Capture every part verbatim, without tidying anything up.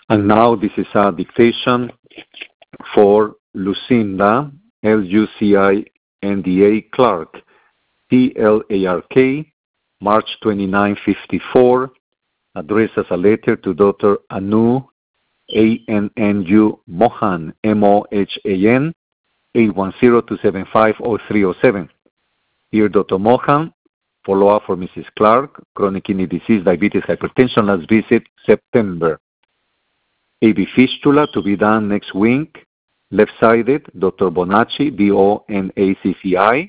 And now this is a dictation for Lucinda, L U C I N D A Clark, C L A R K, March twenty-ninth, fifty-four, addressed as a letter to Doctor Anu, A N N U Mohan, M O H A N, eight one zero, two seven five, zero three zero seven. Dear Doctor Mohan, follow-up for Missus Clark, chronic kidney disease, diabetes, hypertension, last visit, September. A B fistula to be done next week, left-sided, Doctor Bonacci, B O N A C C I.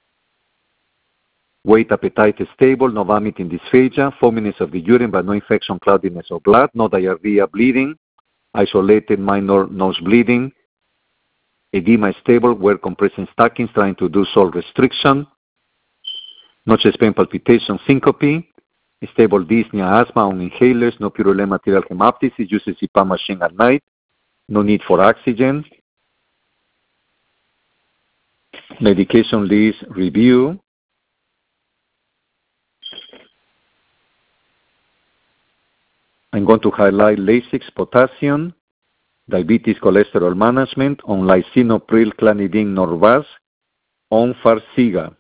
Weight, appetite stable, no vomiting, dysphagia, foaminess of the urine but no infection, cloudiness of blood, no diarrhea, bleeding, isolated minor nose bleeding, edema stable, wear compressing stockings, trying to do salt restriction, no chest pain, palpitation, syncope, stable dyspnea, asthma on inhalers, no purulent material hemoptysis, uses C PAP machine at night, no need for oxygen. Medication list review. I'm going to highlight Lasix, potassium, diabetes, cholesterol management, on lisinopril, clonidine, Norvasc, on Farxiga.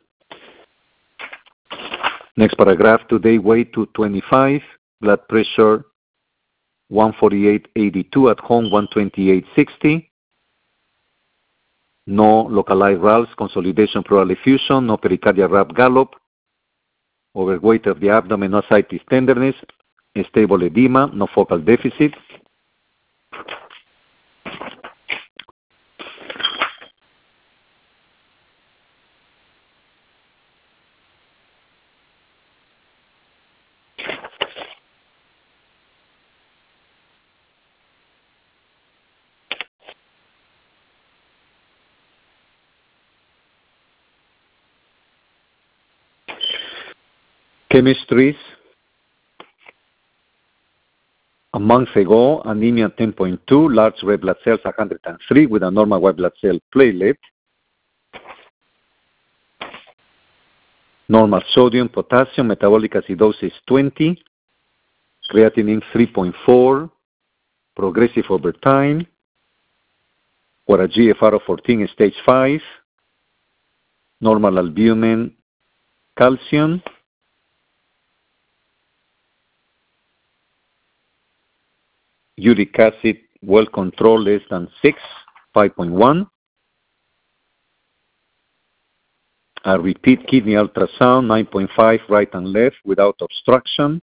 Next paragraph, today weight two twenty-five, blood pressure one forty-eight eighty-two, at home one twenty-eight sixty. No localized R A L S, consolidation, pleural effusion, no pericardial rap gallop, overweight of the abdomen, no ascites, tenderness, stable edema, no focal deficit. Chemistries. A month ago, anemia ten point two, large red blood cells one hundred three with a normal white blood cell platelet. Normal sodium, potassium, metabolic acidosis twenty, creatinine three point four, progressive over time, or a G F R of fourteen, stage five, normal albumin, calcium, uric acid well controlled, less than six, five point one. A repeat kidney ultrasound, nine point five, right and left, without obstruction.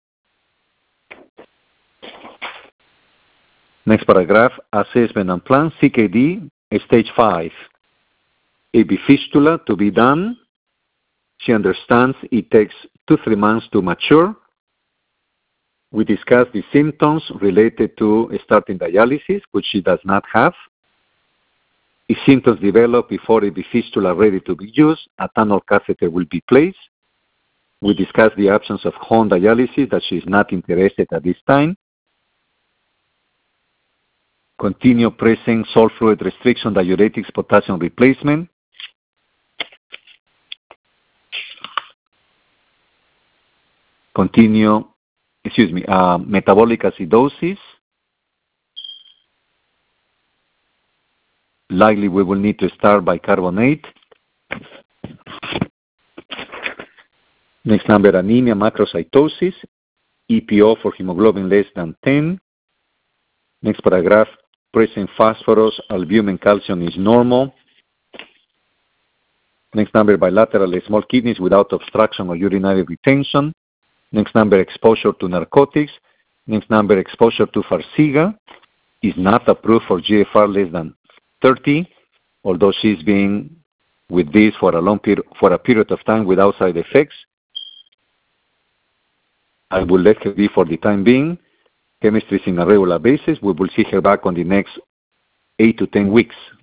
Next paragraph, assessment and plan, C K D, stage five. A B fistula to be done. She understands it takes two, three months to mature. We discussed the symptoms related to starting dialysis, which she does not have. If symptoms develop before A B fistula ready to be used, a tunnel catheter will be placed. We discussed the absence of home dialysis, that she is not interested at this time. Continue pressing salt fluid restriction, diuretics, potassium replacement. Continue, excuse me, uh, metabolic acidosis. Likely we will need to start bicarbonate. Next number, anemia, macrocytosis, E P O for hemoglobin less than ten. Next paragraph, present phosphorus, albumin, calcium is normal. Next number, bilateral small kidneys without obstruction or urinary retention. Next number, exposure to narcotics. Next number, exposure to Farxiga. Is not approved for G F R less than thirty, although she's been with this for a long period, for a period of time without side effects. I will let her be for the time being. Chemistry is in a regular basis. We will see her back on the next eight to ten weeks.